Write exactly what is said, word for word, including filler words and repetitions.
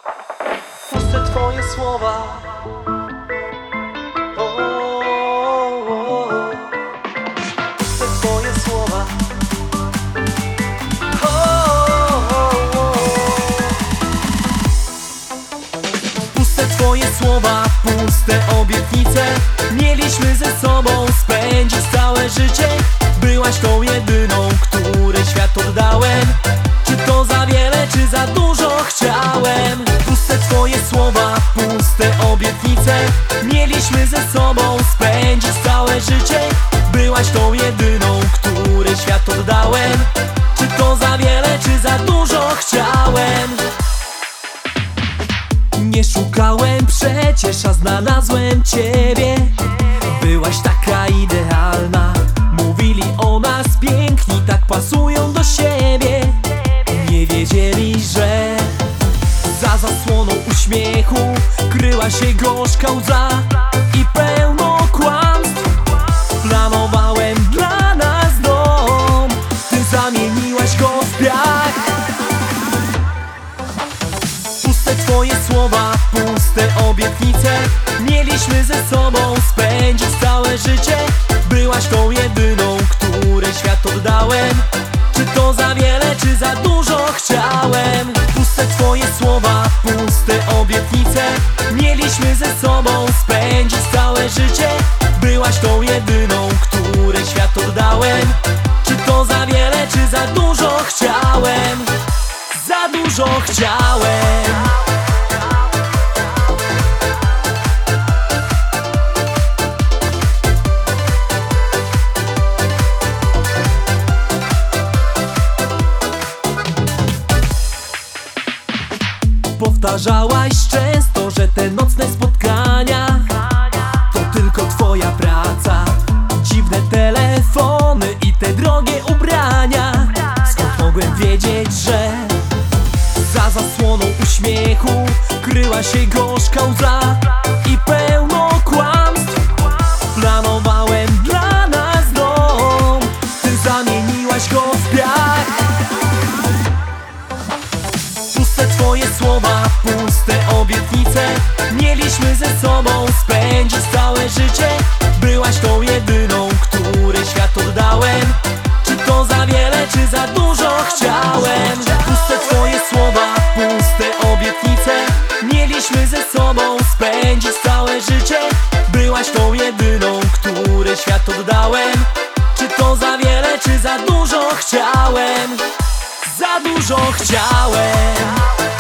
Puste twoje słowa. O, o, o. Puste twoje słowa. O, o, o. Puste twoje słowa, puste obietnice. Mieliśmy ze sobą spędzić całe życie. Byłaś tą jedyną, której świat oddałem. Czy to za wiele, czy za dużo chciałem? Puste twoje słowa, puste obietnice. Mieliśmy ze sobą spędzić całe życie. Byłaś tą jedyną, której świat oddałem. Czy to za wiele, czy za dużo chciałem? Nie szukałem przecież, a znalazłem ciebie. Byłaś taka idealna. Mówili o nas piękni, tak pasują do siebie. Nie wiedzieli, że za zasłoną uśmiechu kryła się gorzka łza i pełno kłamstw. Planowałem dla nas dom, ty zamieniłaś go w piach. Puste twoje słowa, puste obietnice. Mieliśmy ze sobą spędzić całe życie. Byłaś tą jedyną, której świat oddałem. Czy to za wiele, czy za dużo chciałem? Puste twoje słowa, puste obietnice. Mieliśmy ze sobą spędzić całe życie. Byłaś tą jedyną, której świat oddałem. Czy to za wiele, czy za dużo chciałem? Za dużo chciałem. Powtarzałaś często, że te nocne spotkania to tylko twoja praca. Dziwne telefony i te drogie ubrania. Skąd mogłem wiedzieć, że za zasłoną uśmiechu kryła się gorzka łza i pełno kłamstw. Planowałem dla nas dom, ty zamieniłaś go w piach. Puste twoje słowa, puste obietnice. Mieliśmy ze sobą spędzić całe życie. Byłaś tą jedyną, której świat oddałem. Czy to za wiele, czy za dużo chciałem? Puste twoje słowa, puste obietnice. Mieliśmy ze sobą spędzić całe życie. Byłaś tą jedyną, której świat oddałem. Czy to za wiele, czy za dużo chciałem? Za dużo chciałem.